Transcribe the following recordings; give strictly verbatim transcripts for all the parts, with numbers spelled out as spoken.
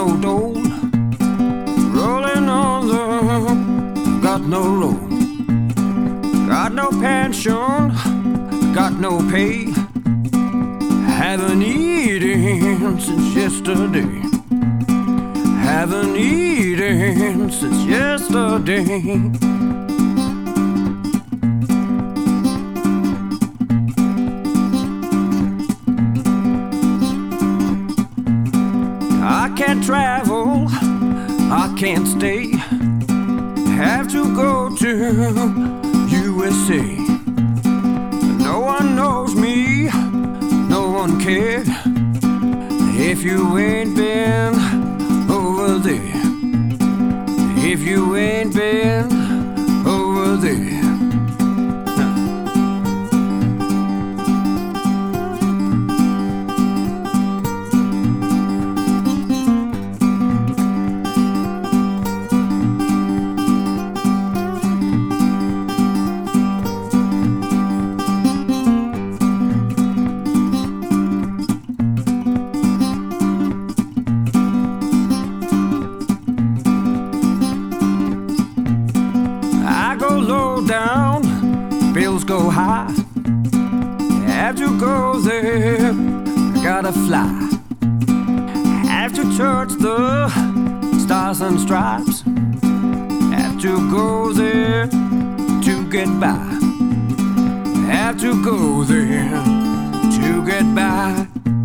no dough, rolling on the, got no road, got no pension, got no pay, haven't eaten since yesterday, haven't eaten since yesterday. I can't travel, I can't stay, have to go to U S A. No one knows me, no one cared, if you ain't been over there, if you ain't been over there. Low down, bills go high, have to go there, gotta fly, have to touch the stars and stripes, have to go there to get by, have to go there to get by.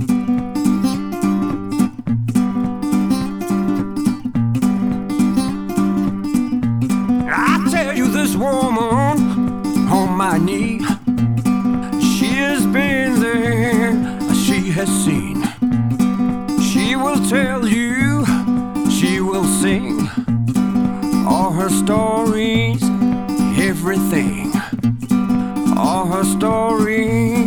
This woman on my knee, she has been there, she has seen, she will tell you, she will sing all her stories, everything, all her stories.